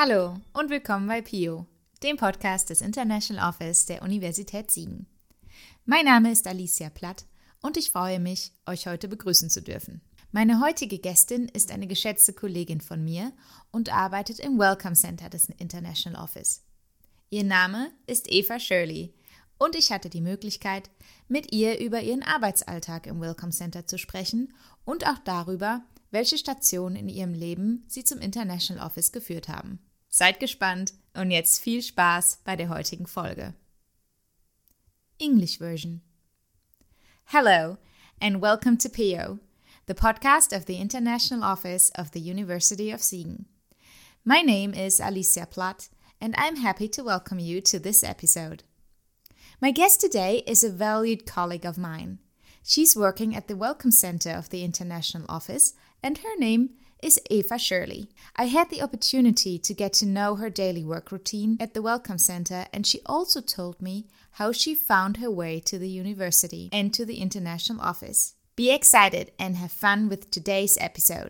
Hallo und willkommen bei PIO, dem Podcast des International Office der Universität Siegen. Mein Name ist Alicia Platt und ich freue mich, euch heute begrüßen zu dürfen. Meine heutige Gästin ist eine geschätzte Kollegin von mir und arbeitet im Welcome Center des International Office. Ihr Name ist Eva Shirley und ich hatte die Möglichkeit, mit ihr über ihren Arbeitsalltag im Welcome Center zu sprechen und auch darüber, welche Stationen in ihrem Leben sie zum International Office geführt haben. Seid gespannt und jetzt viel Spaß bei der heutigen Folge. English version. Hello and welcome to PIO, the podcast of the International Office of the University of Siegen. My name is Alicia Platt and I'm happy to welcome you to this episode. My guest today is a valued colleague of mine. She's working at the Welcome Center of the International Office and her name is Eva Shirley. I had the opportunity to get to know her daily work routine at the Welcome Center, and she also told me how she found her way to the university and to the International Office. Be excited and have fun with today's episode.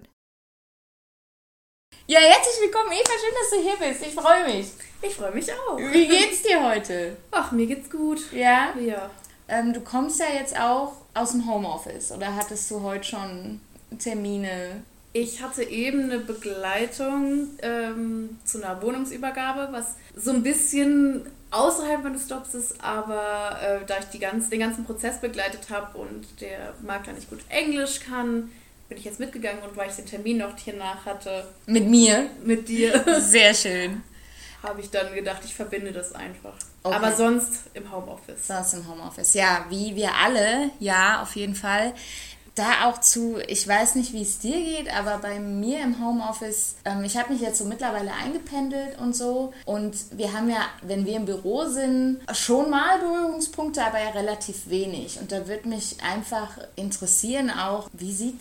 Ja, herzlich willkommen, Eva. Schön, dass du hier bist. Ich freue mich. Ich freue mich auch. Wie geht's dir heute? Ach, mir geht's gut. Ja? Ja. Du kommst ja jetzt auch aus dem Homeoffice, oder hattest du heute schon Termine? Ich hatte eben eine Begleitung zu einer Wohnungsübergabe, was so ein bisschen außerhalb meines Jobs ist, aber da ich den ganzen Prozess begleitet habe und der Makler nicht gut Englisch kann, bin ich jetzt mitgegangen und weil ich den Termin noch hier nach hatte. Mit mir? Mit dir. Sehr schön. Habe ich dann gedacht, ich verbinde das einfach. Okay. Aber sonst im Homeoffice. Sonst im Homeoffice, ja, wie wir alle, ja, auf jeden Fall. Da auch zu, ich weiß nicht, wie es dir geht, aber bei mir im Homeoffice, ich habe mich jetzt so mittlerweile eingependelt und so. Und wir haben ja, wenn wir im Büro sind, schon mal Berührungspunkte, aber ja relativ wenig. Und da würde mich einfach interessieren auch, wie sieht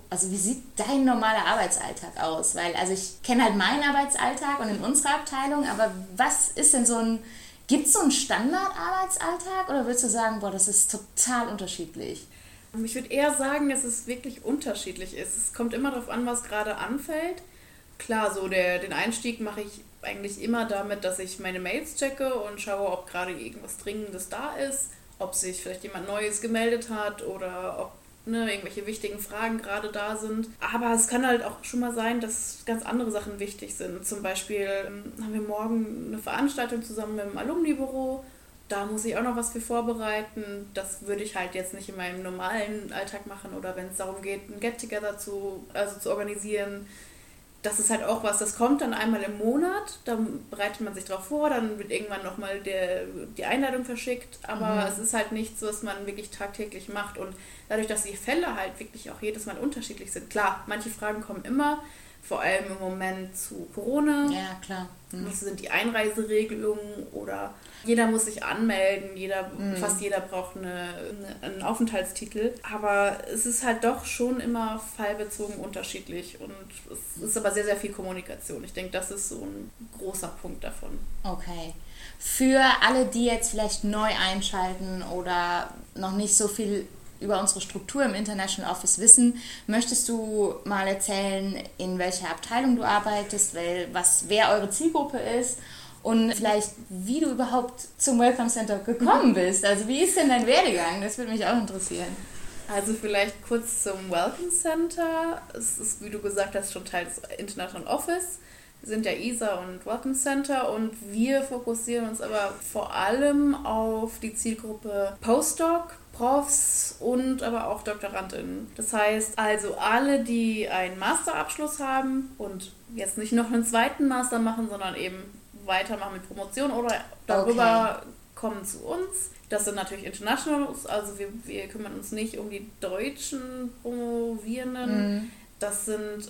dein normaler Arbeitsalltag aus? Weil, also ich kenne halt meinen Arbeitsalltag und in unserer Abteilung, aber was ist denn gibt es so einen Standardarbeitsalltag oder würdest du sagen, das ist total unterschiedlich? Ich würde eher sagen, dass es wirklich unterschiedlich ist. Es kommt immer darauf an, was gerade anfällt. Klar, so den Einstieg mache ich eigentlich immer damit, dass ich meine Mails checke und schaue, ob gerade irgendwas Dringendes da ist, ob sich vielleicht jemand Neues gemeldet hat oder ob irgendwelche wichtigen Fragen gerade da sind. Aber es kann halt auch schon mal sein, dass ganz andere Sachen wichtig sind. Zum Beispiel haben wir morgen eine Veranstaltung zusammen mit dem Alumni-Büro. Da muss ich auch noch was für vorbereiten. Das würde ich halt jetzt nicht in meinem normalen Alltag machen oder wenn es darum geht, ein Get-Together zu organisieren. Das ist halt auch was, das kommt dann einmal im Monat, da bereitet man sich drauf vor, dann wird irgendwann nochmal die Einladung verschickt, aber es ist halt nichts, was man wirklich tagtäglich macht und dadurch, dass die Fälle halt wirklich auch jedes Mal unterschiedlich sind. Klar, manche Fragen kommen immer, vor allem im Moment zu Corona. Ja, klar. Was sind die Einreiseregelungen oder jeder muss sich anmelden, fast jeder braucht einen Aufenthaltstitel. Aber es ist halt doch schon immer fallbezogen unterschiedlich und es ist aber sehr, sehr viel Kommunikation. Ich denke, das ist so ein großer Punkt davon. Okay. Für alle, die jetzt vielleicht neu einschalten oder noch nicht so viel über unsere Struktur im International Office wissen, möchtest du mal erzählen, in welcher Abteilung du arbeitest, wer eure Zielgruppe ist und vielleicht, wie du überhaupt zum Welcome Center gekommen bist. Also wie ist denn dein Werdegang? Das würde mich auch interessieren. Also vielleicht kurz zum Welcome Center. Es ist, wie du gesagt hast, schon Teil des International Office. Wir sind ja ISA und Welcome Center und wir fokussieren uns aber vor allem auf die Zielgruppe Postdoc, Profs und aber auch DoktorandInnen. Das heißt also alle, die einen Masterabschluss haben und jetzt nicht noch einen zweiten Master machen, sondern eben weitermachen mit Promotion oder darüber kommen zu uns. Das sind natürlich Internationals, also wir kümmern uns nicht um die deutschen Promovierenden. Das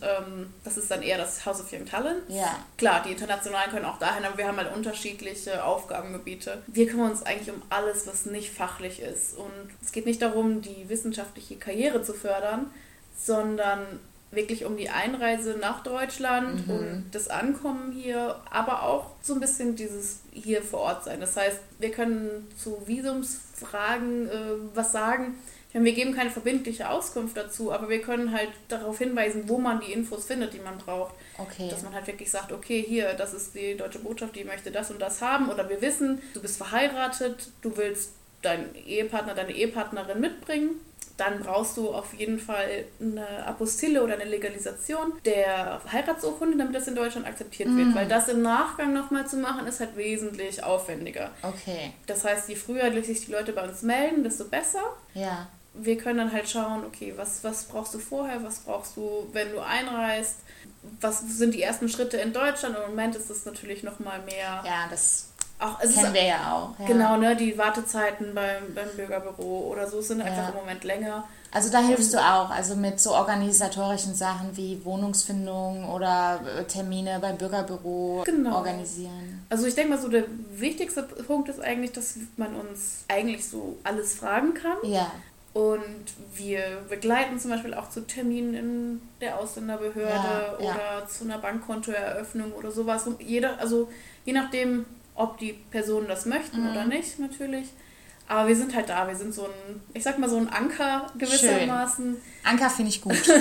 ist dann eher das House of Young Talent. Ja. Klar, die Internationalen können auch dahin, aber wir haben halt unterschiedliche Aufgabengebiete. Wir kümmern uns eigentlich um alles, was nicht fachlich ist. Und es geht nicht darum, die wissenschaftliche Karriere zu fördern, sondern wirklich um die Einreise nach Deutschland und das Ankommen hier, aber auch so ein bisschen dieses hier vor Ort sein. Das heißt, wir können zu Visumsfragen was sagen. Wir geben keine verbindliche Auskunft dazu, aber wir können halt darauf hinweisen, wo man die Infos findet, die man braucht. Okay. Dass man halt wirklich sagt, okay, hier, das ist die deutsche Botschaft, die möchte das und das haben. Oder wir wissen, du bist verheiratet, du willst deinen Ehepartner, deine Ehepartnerin mitbringen. Dann brauchst du auf jeden Fall eine Apostille oder eine Legalisation der Heiratsurkunde, damit das in Deutschland akzeptiert wird. Weil das im Nachgang nochmal zu machen, ist halt wesentlich aufwendiger. Okay. Das heißt, je früher sich die Leute bei uns melden, desto besser. Ja. Wir können dann halt schauen, okay, was brauchst du vorher, was brauchst du, wenn du einreist, was sind die ersten Schritte in Deutschland. Im Moment ist das natürlich nochmal mehr... Ja, das auch, kennen wir ja auch. Ja. Genau, ne, die Wartezeiten beim Bürgerbüro oder so sind einfach im Moment länger. Also da hilfst du auch, also mit so organisatorischen Sachen wie Wohnungsfindung oder Termine beim Bürgerbüro organisieren. Also ich denke mal so, der wichtigste Punkt ist eigentlich, dass man uns eigentlich so alles fragen kann. Ja. Und wir begleiten zum Beispiel auch zu Terminen in der Ausländerbehörde oder zu einer Bankkontoeröffnung oder sowas. Also je nachdem, ob die Personen das möchten oder nicht, natürlich. Aber wir sind halt da. Wir sind so ein, ich sag mal so ein Anker gewissermaßen. Schön. Anker finde ich gut.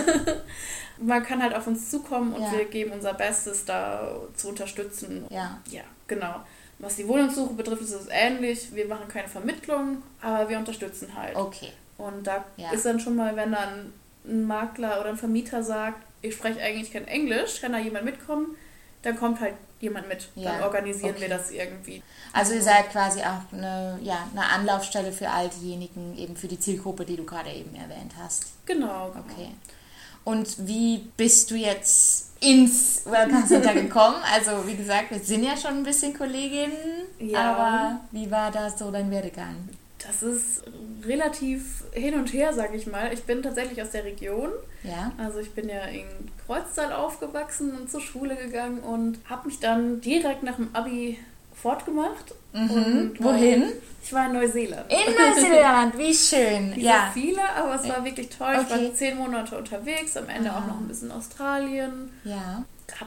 Man kann halt auf uns zukommen und wir geben unser Bestes, da zu unterstützen. Ja. Ja, genau. Was die Wohnungssuche betrifft, ist es ähnlich. Wir machen keine Vermittlung, aber wir unterstützen halt. Okay. Und da ist dann schon mal, wenn dann ein Makler oder ein Vermieter sagt, ich spreche eigentlich kein Englisch, kann da jemand mitkommen, dann kommt halt jemand mit. Dann organisieren wir das irgendwie. Also ihr seid quasi auch eine Anlaufstelle für all diejenigen, eben für die Zielgruppe, die du gerade eben erwähnt hast. Genau. Okay. Und wie bist du jetzt ins Welcome Center gekommen? Also wie gesagt, wir sind ja schon ein bisschen Kolleginnen, aber wie war da so dein Werdegang? Das ist relativ hin und her, sage ich mal. Ich bin tatsächlich aus der Region. Ja. Also ich bin ja in Kreuztal aufgewachsen und zur Schule gegangen und habe mich dann direkt nach dem Abi fortgemacht. Und wohin? Ich war in Neuseeland. In Neuseeland, wie schön. Nicht so viele, aber es war wirklich toll. Ich war 10 Monate unterwegs, am Ende auch noch ein bisschen Australien. Ja.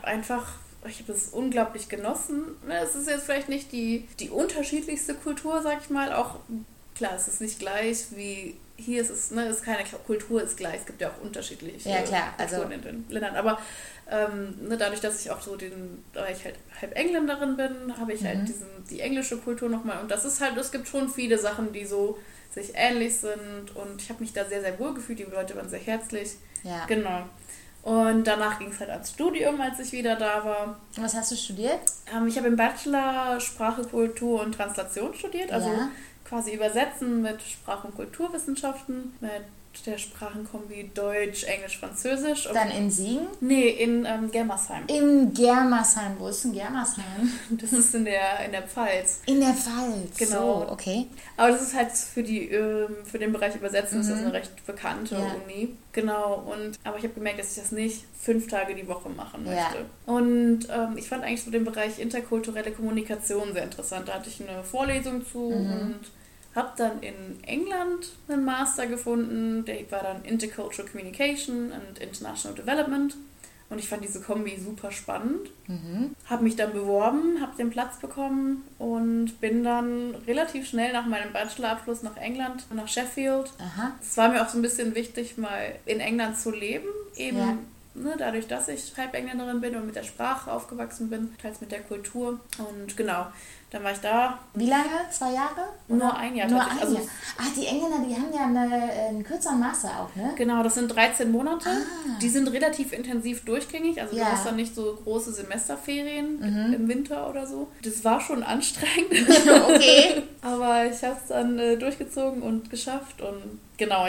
Ich habe es unglaublich genossen. Es ist jetzt vielleicht nicht die unterschiedlichste Kultur, sag ich mal. Auch klar, es ist nicht gleich wie hier ist es, ist keine Kultur ist gleich. Es gibt ja auch unterschiedliche Kulturen in den Ländern. Aber dadurch, dass ich auch da ich halt halb Engländerin bin, habe ich halt die englische Kultur nochmal. Und das ist halt, es gibt schon viele Sachen, die so sich ähnlich sind. Und ich habe mich da sehr, sehr wohl gefühlt. Die Leute waren sehr herzlich. Ja. Genau. Und danach ging es halt ans Studium, als ich wieder da war. Was hast du studiert? Ich habe im Bachelor Sprache, Kultur und Translation studiert. Also quasi Übersetzen mit Sprach- und Kulturwissenschaften, mit der Sprachenkombi Deutsch, Englisch, Französisch. Dann in Siegen? Nee, in Germersheim. In Germersheim. Wo ist denn Germersheim? Das ist in der Pfalz. In der Pfalz. Genau. So, okay. Aber das ist halt für den Bereich Übersetzen ist das eine recht bekannte Uni. Genau. Aber ich habe gemerkt, dass ich das nicht 5 Tage die Woche machen möchte. Ja. Und ich fand eigentlich so den Bereich interkulturelle Kommunikation sehr interessant. Da hatte ich eine Vorlesung zu und habe dann in England einen Master gefunden, der war dann Intercultural Communication and International Development und ich fand diese Kombi super spannend. Habe mich dann beworben, habe den Platz bekommen und bin dann relativ schnell nach meinem Bachelorabschluss nach England, nach Sheffield. Es war mir auch so ein bisschen wichtig, mal in England zu leben, eben dadurch, dass ich halb Engländerin bin und mit der Sprache aufgewachsen bin, teils mit der Kultur und genau. Dann war ich da. Wie lange? 2 Jahre? Nur ein Jahr. Nur ein Jahr. Ach, die Engländer, die haben ja einen kürzeren Master auch, ne? Genau, das sind 13 Monate. Die sind relativ intensiv durchgängig. Also du hast dann nicht so große Semesterferien im Winter oder so. Das war schon anstrengend. Okay. Aber ich habe es dann durchgezogen und geschafft. Und genau,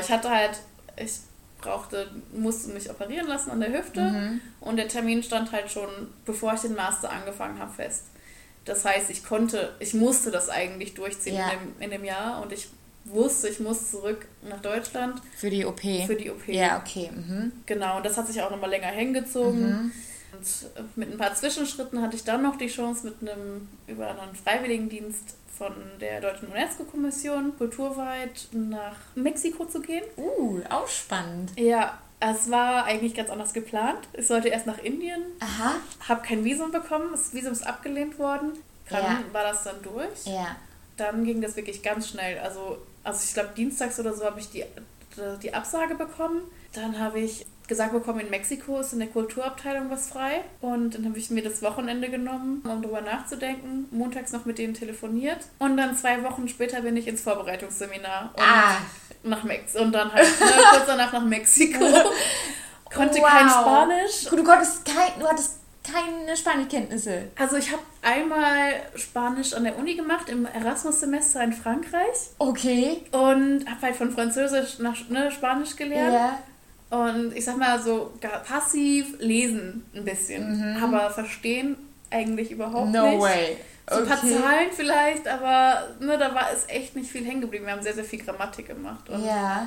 musste mich operieren lassen an der Hüfte. Und der Termin stand halt schon, bevor ich den Master angefangen habe, fest. Das heißt, ich musste das eigentlich durchziehen in dem Jahr und ich wusste, ich muss zurück nach Deutschland. Für die OP. Ja, okay. Genau, und das hat sich auch nochmal länger hingezogen. Und mit ein paar Zwischenschritten hatte ich dann noch die Chance, über einen Freiwilligendienst von der Deutschen UNESCO-Kommission kulturweit nach Mexiko zu gehen. Auch spannend. Ja, Es war eigentlich ganz anders geplant. Ich sollte erst nach Indien, Aha. habe kein Visum bekommen, das Visum ist abgelehnt worden. Dann war das dann durch. Ja. Dann ging das wirklich ganz schnell. Also ich glaube, dienstags oder so habe ich die Absage bekommen. Dann habe ich gesagt bekommen, in Mexiko ist in der Kulturabteilung was frei. Und dann habe ich mir das Wochenende genommen, um drüber nachzudenken. Montags noch mit denen telefoniert. Und dann 2 Wochen später bin ich ins Vorbereitungsseminar. Und dann halt kurz danach nach Mexiko. Konnte kein Spanisch. Du hattest keine Spanischkenntnisse. Also ich habe einmal Spanisch an der Uni gemacht, im Erasmus-Semester in Frankreich. Okay. Und habe halt von Französisch nach Spanisch gelernt. Ja. Und ich sag mal so, passiv lesen ein bisschen, aber verstehen eigentlich überhaupt nicht. No way. So ein paar Zahlen vielleicht, aber da war es echt nicht viel hängen geblieben. Wir haben sehr, sehr viel Grammatik gemacht. Und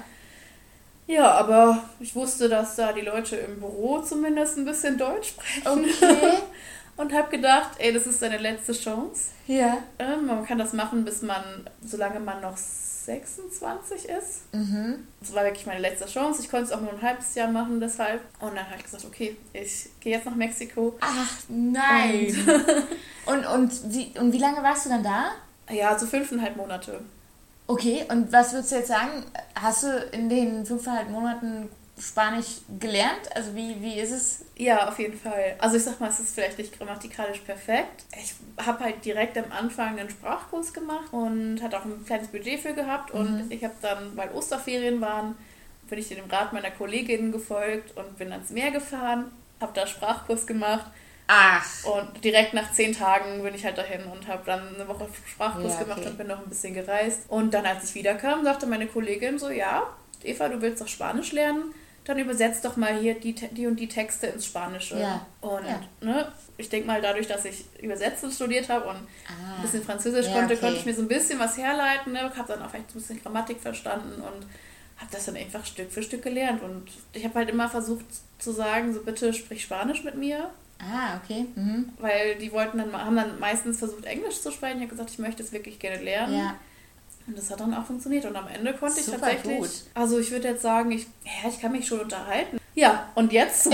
ja, aber ich wusste, dass da die Leute im Büro zumindest ein bisschen Deutsch sprechen. Okay. Und habe gedacht, das ist deine letzte Chance. Ja. Man kann das machen, solange man noch 26 ist. Das war wirklich meine letzte Chance. Ich konnte es auch nur ein halbes Jahr machen, deshalb. Und dann habe ich gesagt, okay, ich gehe jetzt nach Mexiko. Ach, nein. Und wie lange warst du dann da? Ja, so 5,5 Monate. Okay, und was würdest du jetzt sagen? Hast du in den 5,5 Monaten Spanisch gelernt? Also wie ist es? Ja, auf jeden Fall. Also ich sag mal, es ist vielleicht nicht grammatikalisch perfekt. Ich habe halt direkt am Anfang einen Sprachkurs gemacht und hatte auch ein kleines Budget für gehabt. Und ich habe dann, weil Osterferien waren, bin ich dem Rat meiner Kolleginnen gefolgt und bin ans Meer gefahren, habe da Sprachkurs gemacht. Ach. Und direkt nach 10 Tagen bin ich halt dahin und habe dann eine Woche Sprachkurs gemacht und bin noch ein bisschen gereist. Und dann, als ich wiederkam, sagte meine Kollegin so, ja, Eva, du willst doch Spanisch lernen, dann übersetzt doch mal hier die und die Texte ins Spanische. Ja. Und ich denke mal, dadurch, dass ich Übersetzen studiert habe und ein bisschen Französisch konnte ich mir so ein bisschen was herleiten. Habe dann auch vielleicht so ein bisschen Grammatik verstanden und habe das dann einfach Stück für Stück gelernt. Und ich habe halt immer versucht zu sagen, so bitte sprich Spanisch mit mir. Ah, okay. Weil die haben dann meistens versucht, Englisch zu sprechen. Ich habe gesagt, ich möchte es wirklich gerne lernen. Ja. Und das hat dann auch funktioniert. Und am Ende konnte ich Super tatsächlich... gut. Also ich würde jetzt sagen, ich kann mich schon unterhalten. Ja, und jetzt?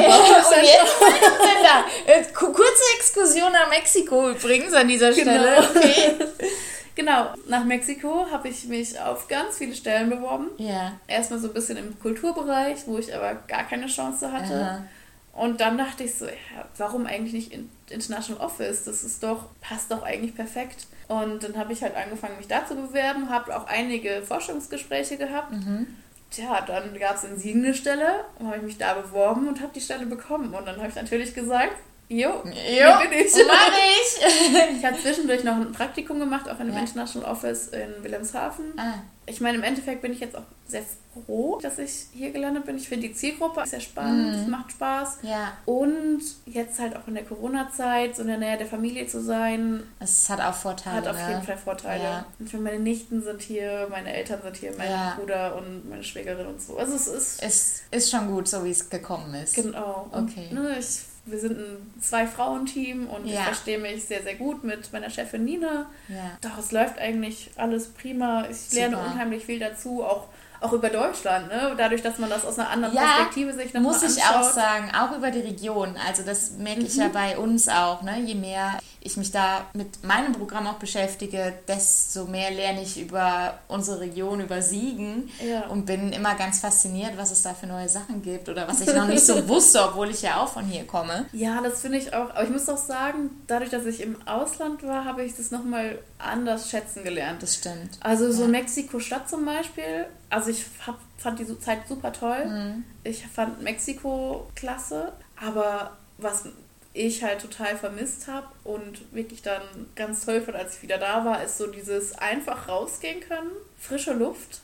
Kurze Exkursion nach Mexiko übrigens an dieser Stelle. Genau. Okay. Genau, nach Mexiko habe ich mich auf ganz viele Stellen beworben. Ja. Erstmal so ein bisschen im Kulturbereich, wo ich aber gar keine Chance hatte. Aha. Und dann dachte ich so, warum eigentlich nicht International Office? Passt doch eigentlich perfekt. Und dann habe ich halt angefangen, mich da zu bewerben, habe auch einige Forschungsgespräche gehabt. Tja, dann gab es in Siegen eine Stelle und habe ich mich da beworben und habe die Stelle bekommen. Und dann habe ich natürlich gesagt, hier bin ich. Mach ich. Ich habe zwischendurch noch ein Praktikum gemacht, auch in einem International Office in Wilhelmshaven. Ich meine, im Endeffekt bin ich jetzt auch sehr froh, dass ich hier gelandet bin. Ich finde die Zielgruppe sehr spannend, es macht Spaß. Ja. Und jetzt halt auch in der Corona-Zeit, so in der Nähe der Familie zu sein. Es hat auch Vorteile. Hat auf jeden Fall Vorteile. Ja. Und für meine Nichten sind hier, meine Eltern sind hier, mein Bruder und meine Schwägerin und so. Also es ist schon gut, so wie es gekommen ist. Genau. Okay. Und, wir sind ein 2-Frauen-Team und ich verstehe mich sehr, sehr gut mit meiner Chefin Nina. Ja. Doch, es läuft eigentlich alles prima. Ich lerne unheimlich viel dazu, auch über Deutschland, ne? Dadurch, dass man das aus einer anderen Perspektive sich nochmal anschaut. Muss ich auch sagen, auch über die Region. Also das merke ich ja bei uns auch, ne? Je mehr ich mich da mit meinem Programm auch beschäftige, desto mehr lerne ich über unsere Region, über Siegen und bin immer ganz fasziniert, was es da für neue Sachen gibt oder was ich noch nicht so wusste, obwohl ich ja auch von hier komme. Ja, das finde ich auch. Aber ich muss auch sagen, dadurch, dass ich im Ausland war, habe ich das nochmal anders schätzen gelernt. Das stimmt. Also so Mexiko-Stadt zum Beispiel, also ich fand die Zeit super toll. Ich fand Mexiko klasse, aber was ich halt total vermisst habe und wirklich dann ganz toll fand, als ich wieder da war, ist so dieses einfach rausgehen können, frische Luft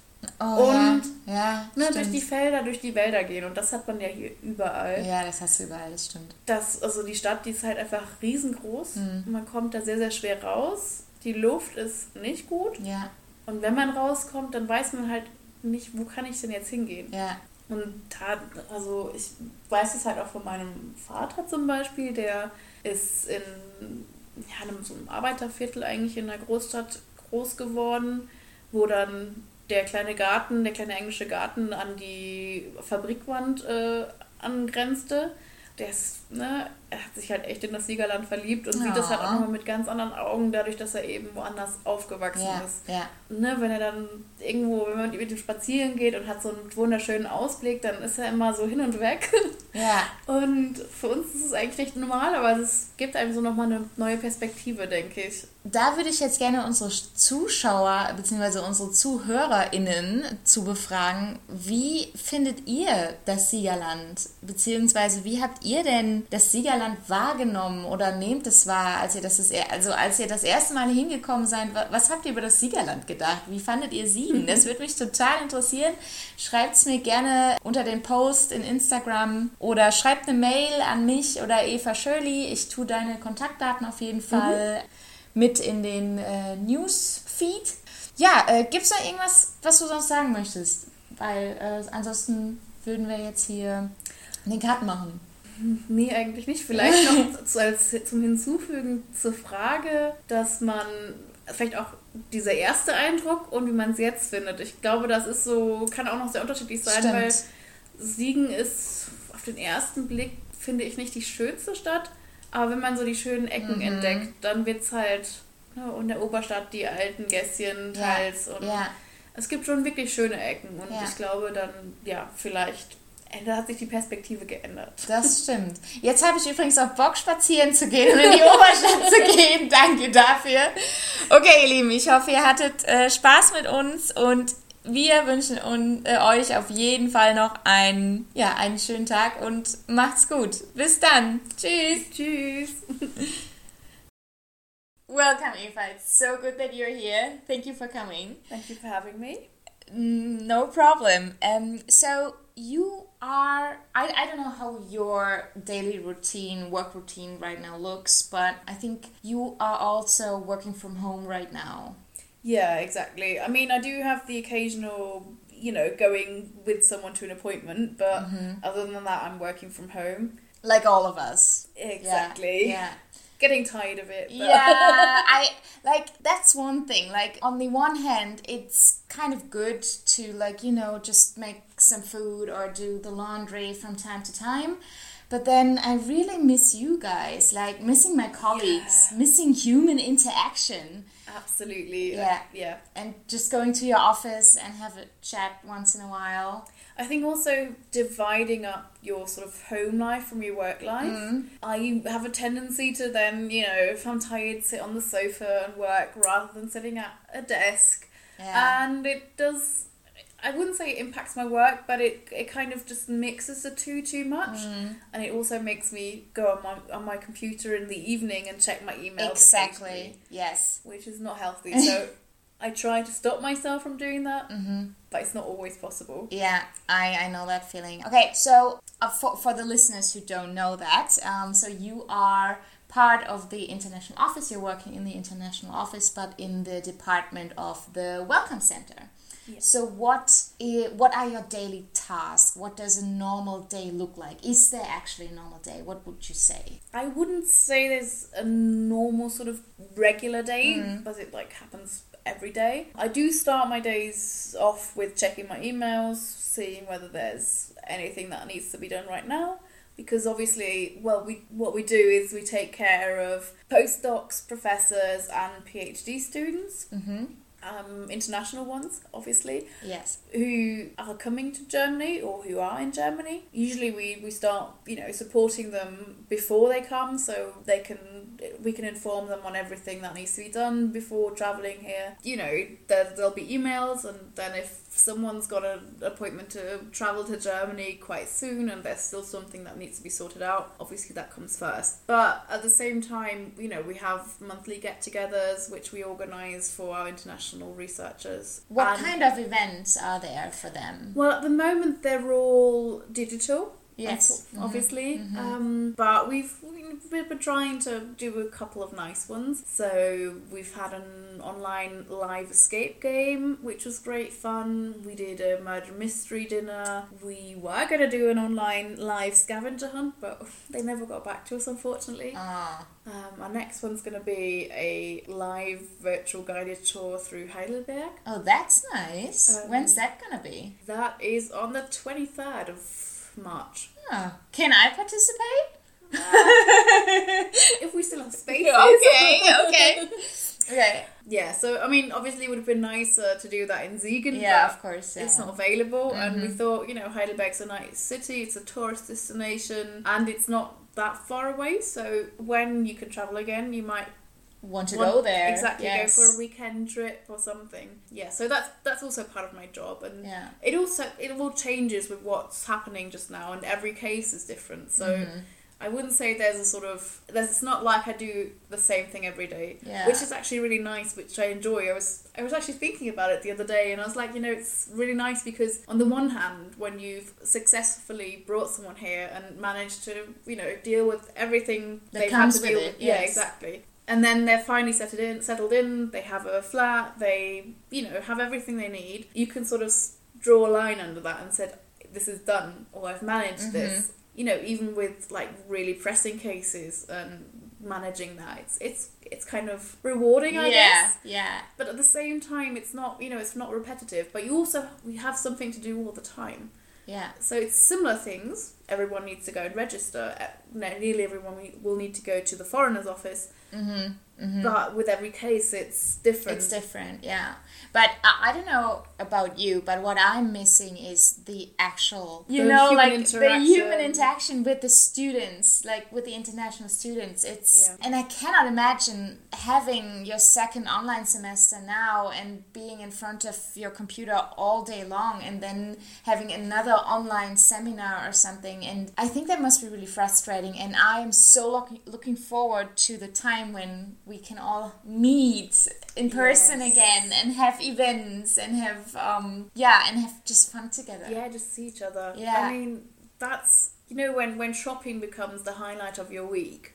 und durch die Felder, durch die Wälder gehen. Und das hat man ja hier überall. Ja, das hast du überall, das stimmt. Also die Stadt, die ist halt einfach riesengroß. Man kommt da sehr, sehr schwer raus. Die Luft ist nicht gut. Ja. Und wenn man rauskommt, dann weiß man halt nicht, wo kann ich denn jetzt hingehen. Ja. Und ich weiß es halt auch von meinem Vater zum Beispiel, der ist in so einem Arbeiterviertel eigentlich in einer Großstadt groß geworden, wo dann der kleine englische Garten an die Fabrikwand angrenzte. Er hat sich halt echt in das Siegerland verliebt und sieht das halt auch nochmal mit ganz anderen Augen, dadurch, dass er eben woanders aufgewachsen ist. Ja. Wenn er dann irgendwo, wenn man mit ihm spazieren geht und hat so einen wunderschönen Ausblick, dann ist er immer so hin und weg. Ja. Und für uns ist es eigentlich recht normal, aber es gibt einem so nochmal eine neue Perspektive, denke ich. Da würde ich jetzt gerne unsere Zuschauer bzw. unsere ZuhörerInnen zu befragen, wie findet ihr das Siegerland? Beziehungsweise wie habt ihr denn das Siegerland wahrgenommen oder nehmt es wahr, als ihr das erste Mal hingekommen seid? Was habt ihr über das Siegerland gedacht? Wie fandet ihr Siegen? Das würde mich total interessieren. Schreibt es mir gerne unter den Post in Instagram oder schreibt eine Mail an mich oder Eva Schöli. Ich tue deine Kontaktdaten auf jeden Fall mit in den Newsfeed. Ja, gibt es noch irgendwas, was du sonst sagen möchtest? Weil ansonsten würden wir jetzt hier den Cut machen. Nee, eigentlich nicht. Vielleicht noch zum Hinzufügen zur Frage, dass man vielleicht auch dieser erste Eindruck und wie man es jetzt findet. Ich glaube, das ist so, kann auch noch sehr unterschiedlich sein, weil Siegen ist auf den ersten Blick, finde ich, nicht die schönste Stadt. Aber wenn man so die schönen Ecken entdeckt, dann wird es halt in der Oberstadt die alten Gässchen teils. Und es gibt schon wirklich schöne Ecken. Und ich glaube dann, vielleicht hat sich die Perspektive geändert. Das stimmt. Jetzt habe ich übrigens auch Bock, spazieren zu gehen und in die Oberstadt zu gehen. Danke dafür. Okay, ihr Lieben, ich hoffe, ihr hattet Spaß mit uns und wir wünschen euch auf jeden Fall noch einen schönen Tag und macht's gut. Bis dann. Tschüss. Tschüss. Welcome, Eva. It's so good that you're here. Thank you for coming. Thank you for having me. No problem. So you are, I don't know how your daily work routine right now looks, but I think you are also working from home right now. Yeah, exactly. I mean, I do have the occasional, going with someone to an appointment, but other than that, I'm working from home. Like all of us. Exactly. Yeah. Getting tired of it. But. Yeah, that's one thing. Like, on the one hand, it's kind of good to, just make some food or do the laundry from time to time. But then I really miss you guys, like missing my colleagues, missing human interaction. Absolutely. Yeah. And just going to your office and have a chat once in a while. I think also dividing up your sort of home life from your work life. I have a tendency to then, if I'm tired, sit on the sofa and work rather than sitting at a desk. Yeah. And it does, I wouldn't say it impacts my work, but it kind of just mixes the two too much. And it also makes me go on my computer in the evening and check my emails. Exactly, yes. Which is not healthy, so I try to stop myself from doing that, but it's not always possible. Yeah, I know that feeling. Okay, so for the listeners who don't know that, so you are part of the international office. You're working in the international office, but in the department of the Welcome Center. Yes. So what are your daily tasks? What does a normal day look like? Is there actually a normal day? What would you say? I wouldn't say there's a normal sort of regular day, because it happens every day. I do start my days off with checking my emails, seeing whether there's anything that needs to be done right now. Because obviously, what we do is we take care of postdocs, professors, and PhD students. International ones, obviously. Yes. Who are coming to Germany or who are in Germany. Usually we start, supporting them before they come, so we can inform them on everything that needs to be done before travelling here. There'll be emails, and then if someone's got an appointment to travel to Germany quite soon and there's still something that needs to be sorted out, obviously that comes first. But at the same time, we have monthly get-togethers which we organise for our international researchers. What kind of events are there for them? Well, at the moment they're all digital. Yes. Obviously. But we've been trying to do a couple of nice ones. So we've had an online live escape game, which was great fun. We did a murder mystery dinner. We were going to do an online live scavenger hunt, but they never got back to us, unfortunately. Our next one's going to be a live virtual guided tour through Heidelberg. Oh, that's nice. When's that going to be? That is on the 23rd of March. Oh. Can I participate? If we still have spaces. Okay. Yeah, so I mean, obviously it would have been nicer to do that in Siegen. Yeah, but of course. Yeah. it's not available, and we thought, Heidelberg's a nice city, it's a tourist destination, and it's not that far away, so when you can travel again, you might want to go there. Exactly, yes. go for a weekend trip or something. Yeah, so that's also part of my job, and yeah. it all changes with what's happening just now, and every case is different, so I wouldn't say it's not like I do the same thing every day, which is actually really nice, which I enjoy. I was actually thinking about it the other day, and I was like, it's really nice because on the one hand, when you've successfully brought someone here and managed to, deal with everything that they've comes had to deal with it, with, yeah, exactly. And then they're finally settled in, they have a flat, they, have everything they need. You can sort of draw a line under that and said, this is done, or I've managed this. Even with like really pressing cases and managing that, it's kind of rewarding, I guess. Yeah. But at the same time, it's not, it's not repetitive. But we have something to do all the time. Yeah. So it's similar things. Everyone needs to go and register. Nearly everyone will need to go to the foreigner's office. But with every case, it's different. It's different, yeah. But I don't know about you, but what I'm missing is the actual, the human interaction with the students, like with the international students. And I cannot imagine having your second online semester now and being in front of your computer all day long and then having another online seminar or something. And I think that must be really frustrating. And I am so looking forward to the time when we can all meet in person again and have events and have and have just fun together. Yeah, just see each other. Yeah. I mean, that's when shopping becomes the highlight of your week.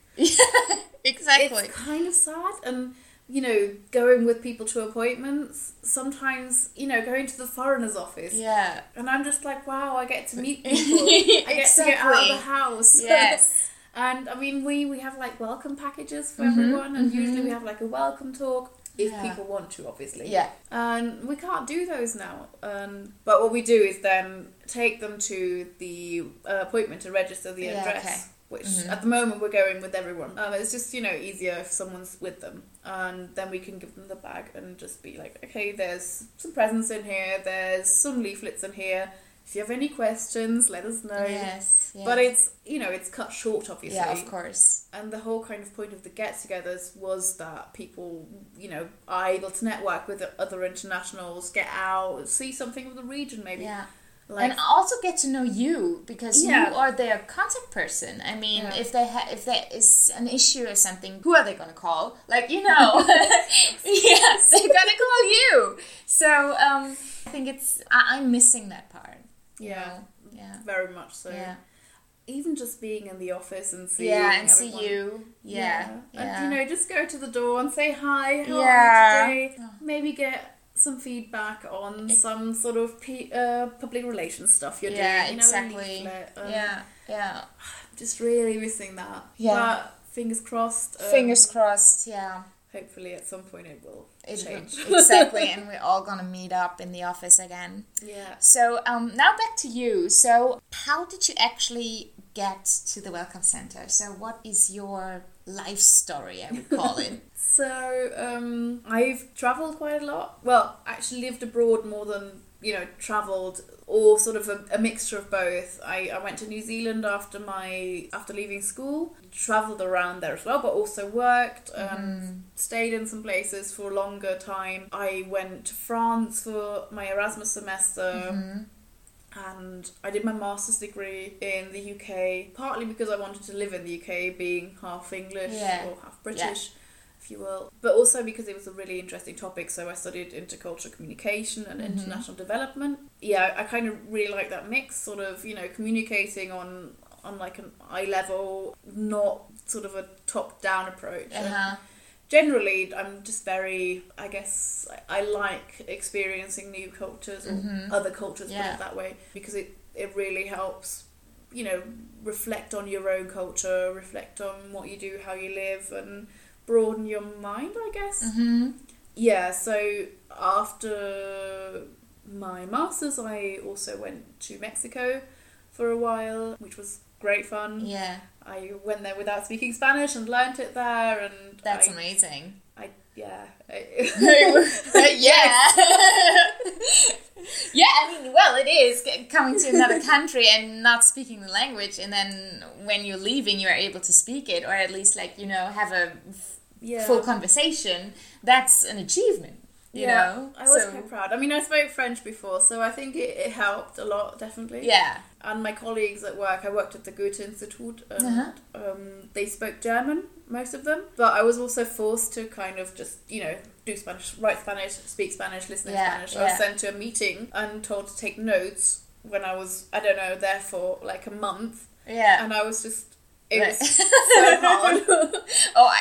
Exactly. It's kind of sad, and going with people to appointments, sometimes, going to the foreigner's office. Yeah. And I'm just like, wow, I get to meet people. I get to get out of the house. Yes. And I mean, we have like welcome packages for everyone, and usually we have like a welcome talk if people want to, obviously. Yeah. And we can't do those now. But what we do is then take them to the appointment to register the address, which at the moment we're going with everyone. It's just, easier if someone's with them. And then we can give them the bag and just be like, okay, there's some presents in here, there's some leaflets in here. If you have any questions, let us know. Yes. But it's, it's cut short, obviously. Yeah, of course. And the whole kind of point of the get-togethers was that people, are able to network with other internationals, get out, see something of the region, maybe. Yeah. Like, and also get to know you, because you are their contact person. I mean, if there is an issue or something, who are they going to call? Like, yes, they're going to call you. So I think I'm missing that part. Yeah, very much so. Yeah. Even just being in the office and seeing everyone. See you. And, just go to the door and say hi, how are you today? Maybe get some feedback on some sort of public relations stuff you're doing. Yeah, exactly. Just really missing that. Yeah. But fingers crossed. Yeah. Hopefully at some point it will change. Exactly, and we're all going to meet up in the office again. Yeah. So now back to you. So how did you actually get to the Welcome Center? So what is your life story, I would call it? So I've travelled quite a lot. Well, actually lived abroad more than, travelled, or sort of a mixture of both. I went to New Zealand after leaving school, travelled around there as well, but also worked and stayed in some places for a longer time. I went to France for my Erasmus semester. And I did my master's degree in the UK, partly because I wanted to live in the UK, being half English or half British. if you will. But also because it was a really interesting topic, so I studied intercultural communication and international development. Yeah, I kind of really like that mix, sort of, you know, communicating on like an eye level, not sort of a top-down approach. And generally, I'm just very, I guess, I like experiencing new cultures or other cultures, put it that way, because it really helps, you know, reflect on your own culture, reflect on what you do, how you live, and broaden your mind, I guess. Yeah, so after my master's, I also went to Mexico for a while, which was great fun. Yeah. I went there without speaking Spanish and learnt it there, and that's amazing. Yeah. Yeah, I mean, well, it is coming to another country and not speaking the language, and then when you're leaving, you're able to speak it, or at least, like, you know, have a full conversation. That's an achievement. You know? I was quite proud. I mean, I spoke French before, so I think it helped a lot, definitely. Yeah. And my colleagues at work, I worked at the Goethe Institute, and they spoke German, most of them. But I was also forced to kind of just, you know, do Spanish, write Spanish, speak Spanish, listen in Spanish. I was sent to a meeting and told to take notes when I was, I don't know, there for like a month. Yeah. And I was just... It was so hard. Oh,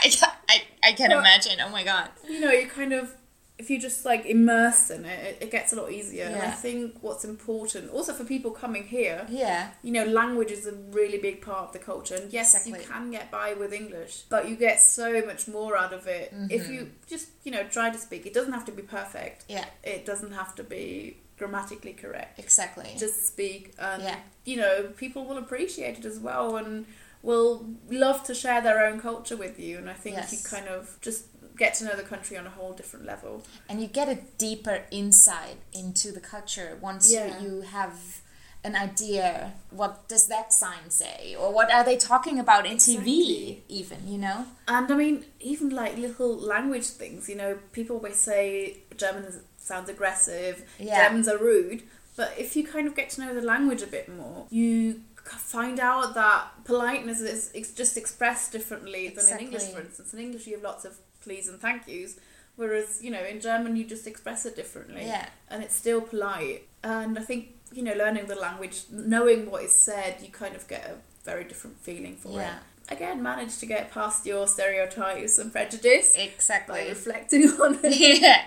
I can imagine. Oh, my God. You know, you kind of... If you just like immerse in it, it gets a lot easier. And I think what's important, also for people coming here, you know, language is a really big part of the culture. And yes, you can get by with English, but you get so much more out of it if you just, you know, try to speak. It doesn't have to be perfect. Yeah. It doesn't have to be grammatically correct. Exactly. Just speak, and you know, people will appreciate it as well, and will love to share their own culture with you. And I think you kind of just get to know the country on a whole different level. And you get a deeper insight into the culture once you have an idea, what does that sign say? Or what are they talking about in TV even, you know? And I mean, even like little language things, you know, people always say German sounds aggressive, Germans are rude. But if you kind of get to know the language a bit more, you find out that politeness is just expressed differently than in English, for instance. In English, you have lots of please and thank yous, whereas, you know, in German you just express it differently, and it's still polite. And I think, you know, learning the language, knowing what is said, you kind of get a very different feeling for it. Again, manage to get past your stereotypes and prejudice by reflecting on it.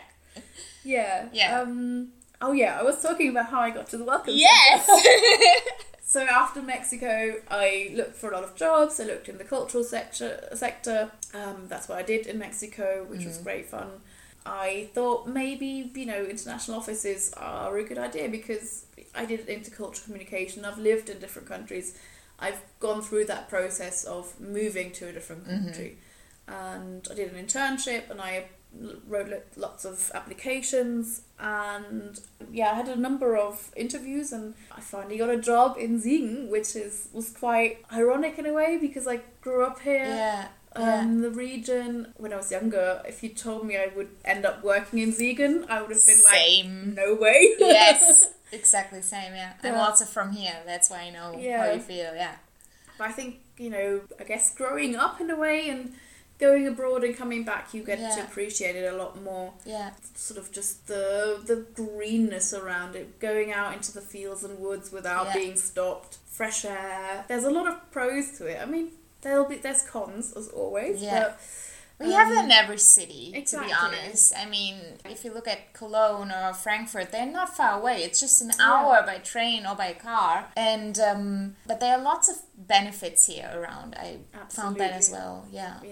I was talking about how I got to the Welcome Center. So after Mexico, I looked for a lot of jobs. I looked in the cultural sector. That's what I did in Mexico, which was great fun. I thought maybe, you know, international offices are a good idea because I did intercultural communication. I've lived in different countries. I've gone through that process of moving to a different country. And I did an internship, and I wrote lots of applications, and I had a number of interviews, and I finally got a job in Siegen, which was quite ironic in a way because I grew up here. The region. When I was younger, if you told me I would end up working in Siegen, I would have been like, no way. Yes, exactly same. I'm also from here, that's why I know how you feel. But I think, you know, I guess growing up in a way and going abroad and coming back, you get to appreciate it a lot more. Sort of just the greenness around it, going out into the fields and woods without being stopped, fresh air. There's a lot of pros to it. I mean, there's cons as always, but we have that in every city, to be honest. I mean, if you look at Cologne or Frankfurt, they're not far away. It's just an hour by train or by car. And but there are lots of benefits here around. I found that as well.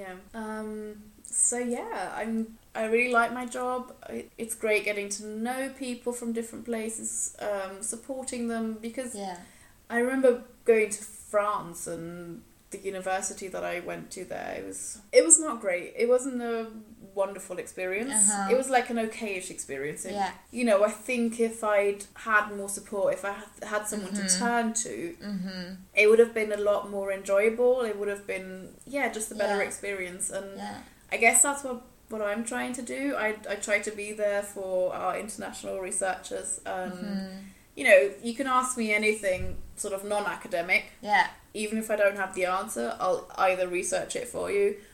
I really like my job. It's great getting to know people from different places, supporting them, because I remember going to France, and the university that I went to there, it was not great. It wasn't a wonderful experience. It was like an okayish experience. You know, I think if I'd had more support, if I had someone to turn to, it would have been a lot more enjoyable. It would have been just a better experience. And I guess that's what I'm trying to do. I try to be there for our international researchers. You know, you can ask me anything sort of non-academic. Even if I don't have the answer, I'll either research it for you,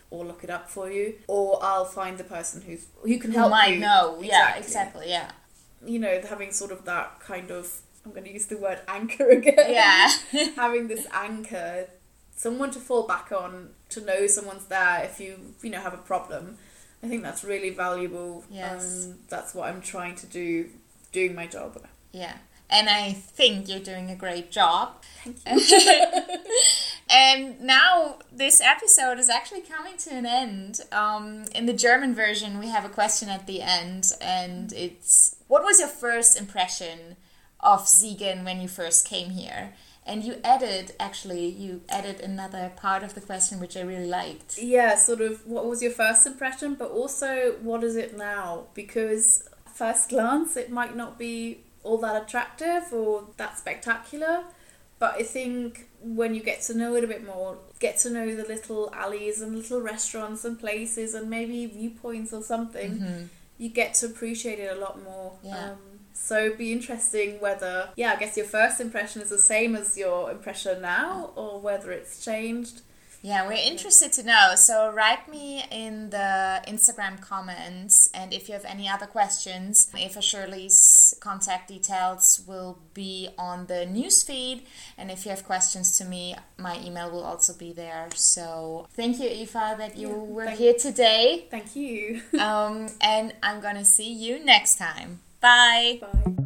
or look it up for you, or I'll find the person who can Who help might you. know. Yeah, exactly. Yeah. You know, having sort of that kind of, I'm going to use the word anchor again. Yeah. Having this anchor, someone to fall back on, to know someone's there if you know, have a problem. I think that's really valuable. Yes. That's what I'm trying to do, doing my job. Yeah. And I think you're doing a great job. Thank you. And now this episode is actually coming to an end. In the German version, we have a question at the end, and it's, what was your first impression of Siegen when you first came here? And you added another part of the question, which I really liked. Yeah, sort of, what was your first impression, but also, what is it now? Because at first glance, it might not be all that attractive or that spectacular, but I think when you get to know it a bit more, get to know the little alleys and little restaurants and places and maybe viewpoints or something, you get to appreciate it a lot more. Yeah. So it'd be interesting whether, I guess your first impression is the same as your impression now, or whether it's changed. Yeah, we're interested to know. So write me in the Instagram comments, and if you have any other questions, Eva Shirley's contact details will be on the newsfeed. And if you have questions to me, my email will also be there. So thank you, Eva, that you were here today. Thank you. And I'm gonna see you next time. Bye. Bye.